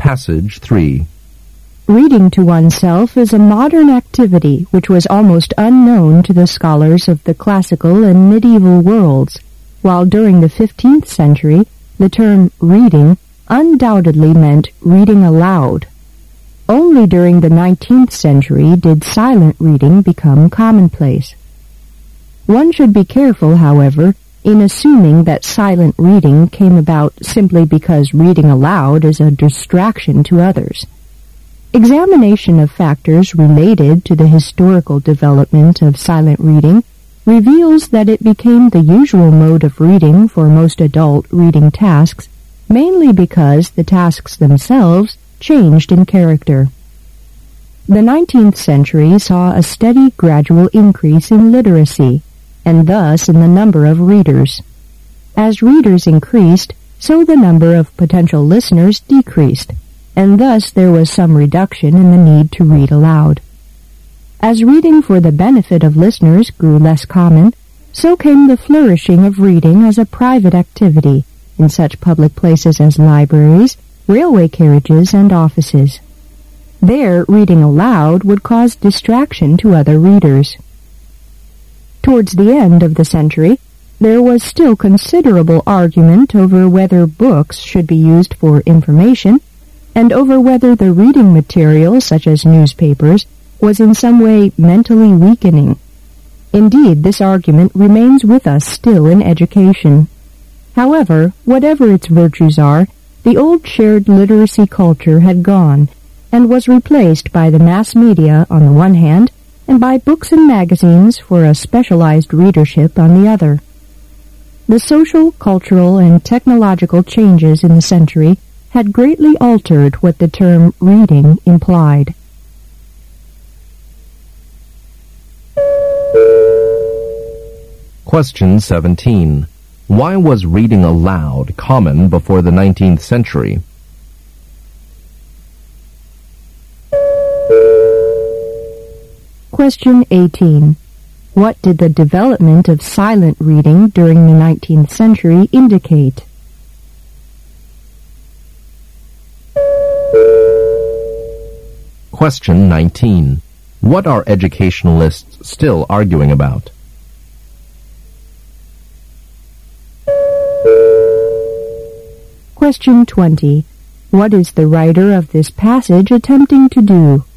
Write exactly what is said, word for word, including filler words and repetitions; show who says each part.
Speaker 1: Passage three.
Speaker 2: Reading to oneself is a modern activity which was almost unknown to the scholars of the classical and medieval worlds, while during the fifteenth century the term reading undoubtedly meant reading aloud. Only during the nineteenth century did silent reading become commonplace. One should be careful, however, in assuming that silent reading came about simply because reading aloud is a distraction to others. Examination of factors related to the historical development of silent reading reveals that it became the usual mode of reading for most adult reading tasks, mainly because the tasks themselves changed in character. The nineteenth century saw a steady gradual increase in literacy, and thus in the number of readers. As readers increased, so the number of potential listeners decreased, and thus there was some reduction in the need to read aloud. As reading for the benefit of listeners grew less common, so came the flourishing of reading as a private activity in such public places as libraries, railway carriages, and offices. There, reading aloud would cause distraction to other readers. Towards the end of the century, there was still considerable argument over whether books should be used for information and over whether the reading material, such as newspapers, was in some way mentally weakening. Indeed, this argument remains with us still in education. However, whatever its virtues are, the old shared literacy culture had gone and was replaced by the mass media on the one hand and by books and magazines for a specialized readership on the other. The social, cultural, and technological changes in the century had greatly altered what the term reading implied.
Speaker 1: Question seventeen. Why was reading aloud common before the nineteenth century?
Speaker 2: Question eighteen. What did the development of silent reading during the nineteenth century indicate?
Speaker 1: Question nineteen. What are educationalists still arguing about?
Speaker 2: Question twenty. What is the writer of this passage attempting to do?